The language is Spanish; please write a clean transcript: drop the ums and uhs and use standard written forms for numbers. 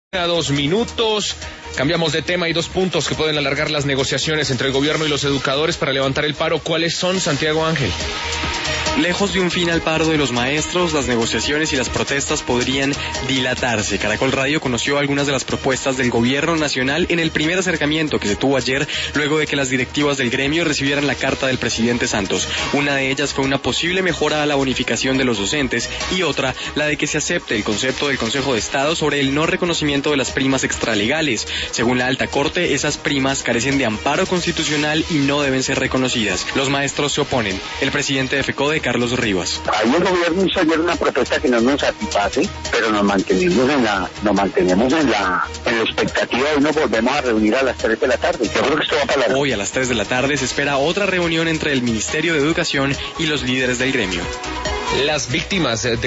A 2 minutos, cambiamos de tema. Hay 2 puntos que pueden alargar las negociaciones entre el gobierno y los educadores para levantar el paro. ¿Cuáles son, Santiago Ángel? Lejos de un fin al paro de los maestros, las negociaciones y las protestas podrían dilatarse. Caracol Radio conoció algunas de las propuestas del gobierno nacional en el primer acercamiento que se tuvo ayer, luego de que las directivas del gremio recibieran la carta del presidente Santos. Una de ellas fue una posible mejora a la bonificación de los docentes y otra, la de que se acepte el concepto del Consejo de Estado sobre el no reconocimiento de las primas extralegales. Según la Alta Corte, esas primas carecen de amparo constitucional y no deben ser reconocidas. Los maestros se oponen. El presidente de FECODE, Carlos Rivas. Ahí el gobierno hizo ayer una propuesta que no nos satisface, pero nos mantenemos en la expectativa y nos volvemos a reunir a las 3 de la tarde. Yo creo que esto va para la... Hoy a las 3 de la tarde se espera otra reunión entre el Ministerio de Educación y los líderes del gremio. Las víctimas de